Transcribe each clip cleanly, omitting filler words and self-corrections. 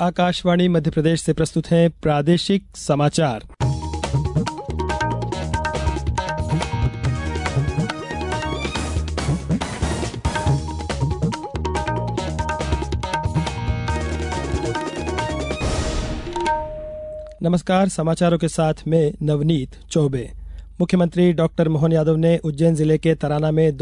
आकाशवाणी मध्य प्रदेश से प्रस्तुत हैं प्रादेशिक समाचार। नमस्कार, समाचारों के साथ मैं नवनीत चौबे। मुख्यमंत्री डॉक्टर मोहन यादव ने उज्जैन जिले के तराना में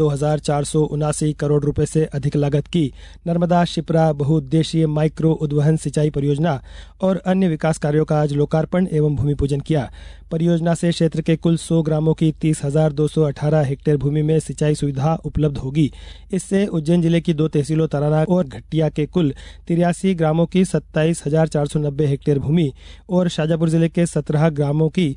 2,479 करोड़ रुपए से अधिक लागत की नर्मदा शिप्रा बहुउद्देशीय माइक्रो उद्वहन सिंचाई परियोजना और अन्य विकास कार्यों का आज लोकार्पण एवं भूमि पूजन किया। परियोजना से क्षेत्र के कुल 100 ग्रामों की 30,218 हेक्टेयर भूमि में सिंचाई सुविधा उपलब्ध होगी। इससे उज्जैन जिले की 2 तहसीलों तराना और घट्टिया के कुल 83 ग्रामों की 27,490 हेक्टेयर भूमि और शाजापुर जिले के 17 ग्रामों की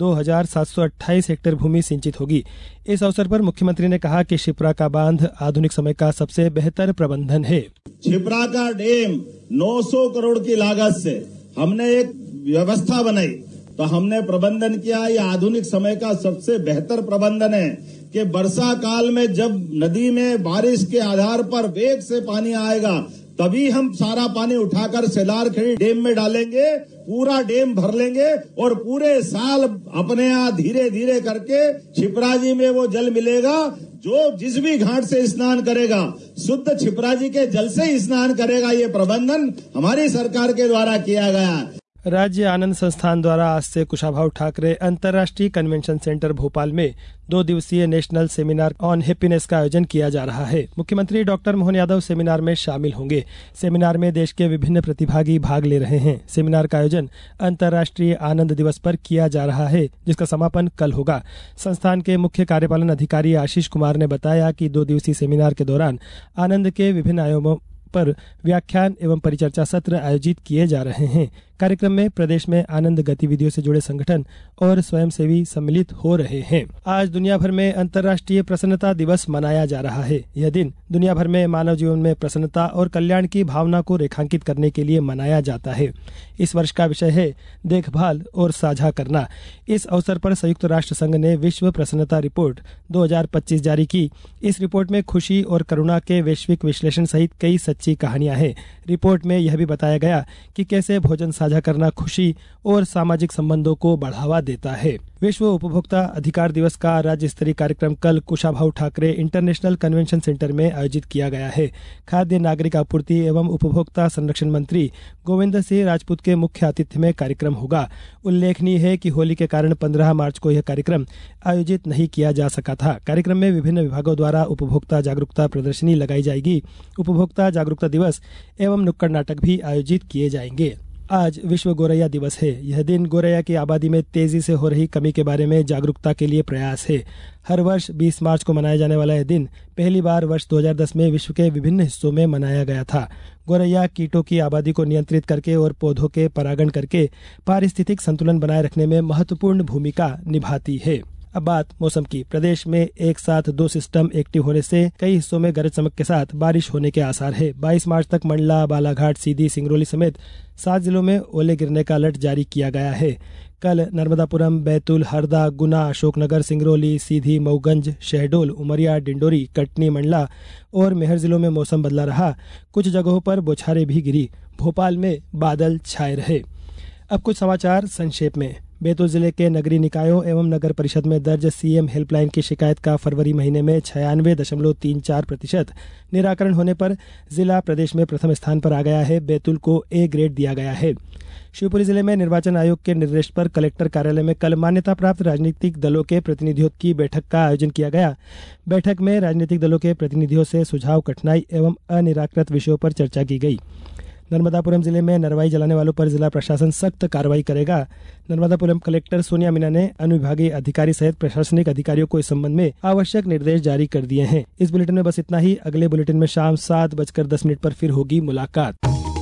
2,728 हेक्टेयर भूमि सिंचित होगी। इस अवसर पर मुख्यमंत्री ने कहा कि शिप्रा का बांध आधुनिक समय का सबसे बेहतर प्रबंधन है। शिप्रा का डैम 900 करोड़ की लागत से हमने एक व्यवस्था बनाई, तो हमने प्रबंधन किया। ये आधुनिक समय का सबसे बेहतर प्रबंधन है कि वर्षा काल में जब नदी में बारिश के आधार पर वेग से पानी आएगा, तभी हम सारा पानी उठाकर सेलारखेड़ी डैम में डालेंगे, पूरा डैम भर लेंगे और पूरे साल अपने यहाँ धीरे धीरे करके शिप्रा जी में वो जल मिलेगा। जो जिस भी घाट से स्नान करेगा शुद्ध शिप्रा जी के जल से ही स्नान करेगा। ये प्रबंधन हमारी सरकार के द्वारा किया गया है। राज्य आनंद संस्थान द्वारा आज से कुशाभाऊ ठाकरे अंतर्राष्ट्रीय कन्वेंशन सेंटर भोपाल में 2 दिवसीय नेशनल सेमिनार ऑन हैप्पीनेस का आयोजन किया जा रहा है। मुख्यमंत्री डॉक्टर मोहन यादव सेमिनार में शामिल होंगे। सेमिनार में देश के विभिन्न प्रतिभागी भाग ले रहे हैं। सेमिनार का आयोजन अंतर्राष्ट्रीय आनंद दिवस पर किया जा रहा है, जिसका समापन कल होगा। संस्थान के मुख्य कार्यपालन अधिकारी आशीष कुमार ने बताया कि 2 दिवसीय सेमिनार के दौरान आनंद के विभिन्न आयामों पर व्याख्यान एवं परिचर्चा सत्र आयोजित किए जा रहे हैं। कार्यक्रम में प्रदेश में आनंद गतिविधियों से जुड़े संगठन और स्वयंसेवी सम्मिलित हो रहे हैं। आज दुनिया भर में अंतर्राष्ट्रीय प्रसन्नता दिवस मनाया जा रहा है। यह दिन दुनिया भर में मानव जीवन में प्रसन्नता और कल्याण की भावना को रेखांकित करने के लिए मनाया जाता है। इस वर्ष का विषय है देखभाल और साझा करना। इस अवसर पर संयुक्त राष्ट्र संघ ने विश्व प्रसन्नता रिपोर्ट 2025 जारी की। इस रिपोर्ट में खुशी और करुणा के वैश्विक विश्लेषण सहित कई सच्ची कहानियां हैं। रिपोर्ट में यह भी बताया गया कि कैसे भोजन साझा करना खुशी और सामाजिक संबंधों को बढ़ावा देता है। विश्व उपभोक्ता अधिकार दिवस का राज्य स्तरीय कार्यक्रम कल Kushabhau Thakre international convention centre में आयोजित किया गया है। खाद्य नागरिक आपूर्ति एवं उपभोक्ता संरक्षण मंत्री गोविंद सिंह राजपूत के मुख्य आतिथ्य में कार्यक्रम होगा। उल्लेखनीय है कि होली के कारण 15 मार्च को यह कार्यक्रम आयोजित नहीं किया जा सका था। कार्यक्रम में विभिन्न विभागों द्वारा उपभोक्ता जागरूकता प्रदर्शनी लगाई जाएगी। उपभोक्ता जागरूकता दिवस एवं नुक्कड़ नाटक भी आयोजित किए जाएंगे। आज विश्व गोरैया दिवस है। यह दिन गोरैया की आबादी में तेजी से हो रही कमी के बारे में जागरूकता के लिए प्रयास है। हर वर्ष 20 मार्च को मनाया जाने वाला यह दिन पहली बार वर्ष 2010 में विश्व के विभिन्न हिस्सों में मनाया गया था। गोरैया कीटों की आबादी को नियंत्रित करके और पौधों के परागण करके पारिस्थितिक संतुलन बनाए रखने में महत्वपूर्ण भूमिका निभाती है। अब बात मौसम की। प्रदेश में एक साथ 2 सिस्टम एक्टिव होने से कई हिस्सों में गरज चमक के साथ बारिश होने के आसार है। 22 मार्च तक मंडला, बालाघाट, सीधी, सिंगरौली समेत 7 जिलों में ओले गिरने का अलर्ट जारी किया गया है। कल नर्मदापुरम, बैतूल, हरदा, गुना, अशोकनगर, सिंगरौली, सीधी, मऊगंज, शहडोल, उमरिया, डिंडोरी, कटनी, मंडला और मेहर जिलों में मौसम बदला रहा। कुछ जगहों पर बौछारें भी गिरी। भोपाल में बादल छाए रहे। अब कुछ समाचार संक्षेप में। बैतूल जिले के नगरीय निकायों एवं नगर परिषद में दर्ज सीएम हेल्पलाइन की शिकायत का फरवरी महीने में 96.34% निराकरण होने पर जिला प्रदेश में प्रथम स्थान पर आ गया है। बैतूल को ए ग्रेड दिया गया है। शिवपुरी जिले में निर्वाचन आयोग के निर्देश पर कलेक्टर कार्यालय में कल मान्यता प्राप्त राजनीतिक दलों के प्रतिनिधियों की बैठक का आयोजन किया गया। बैठक में राजनीतिक दलों के प्रतिनिधियों से सुझाव, कठिनाई एवं अनिराकृत विषयों पर चर्चा की गई। नर्मदापुरम जिले में नरवाई जलाने वालों पर जिला प्रशासन सख्त कार्रवाई करेगा। नर्मदापुरम कलेक्टर सोनिया मीना ने अनुविभागीय अधिकारी सहित प्रशासनिक अधिकारियों को इस संबंध में आवश्यक निर्देश जारी कर दिए हैं। इस बुलेटिन में बस इतना ही। अगले बुलेटिन में शाम 7:10 पर फिर होगी मुलाकात।